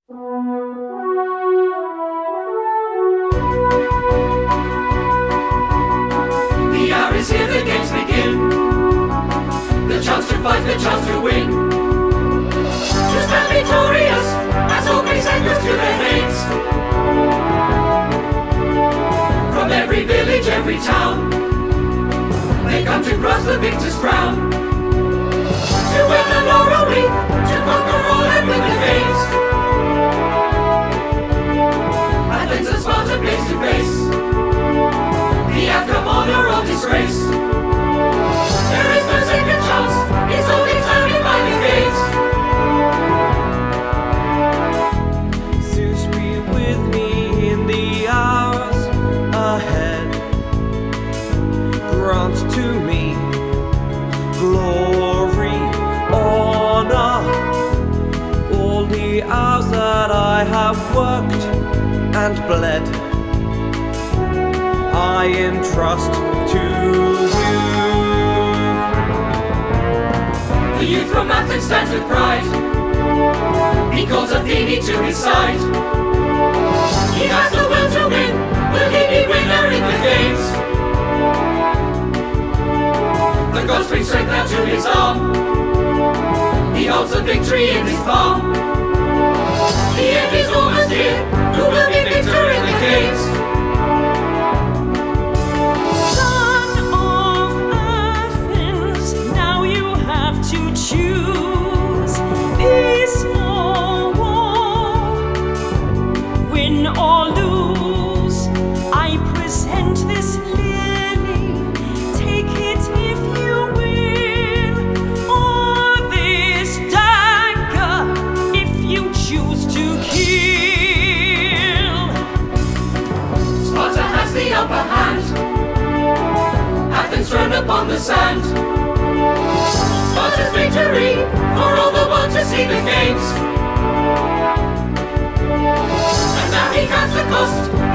The hour is here, the games begin. The chance to fight, the chance to win. To stand victorious as all brings echoes to their veins. From every village, every town, they come to grasp the victor's crown. To wear the laurel wreath, to conquer all and win the games. Athens and Sparta face to face. The outcome, honor or disgrace. There is no second chance, it's all determined by the gates. Zeus be with me in the hours ahead. Grant to me glory, honor. All the hours that I have worked and bled, I entrust to you. The youth from Athens stands with pride. He calls Athene to his side. He has the will to win. Will he be winner in the games? The gods bring strength now to his arm. He holds the victory in his palm. The end is almost here. Who will be victor in the games? Son of Athens, now you have to choose peace or war, win or lose. I present this lily, take it if you will, or this dagger if you choose to kill. Sparta has the upper hand. Athens thrown upon the sand. Sparta's victory for all the world to see the games. And now he counts the cost.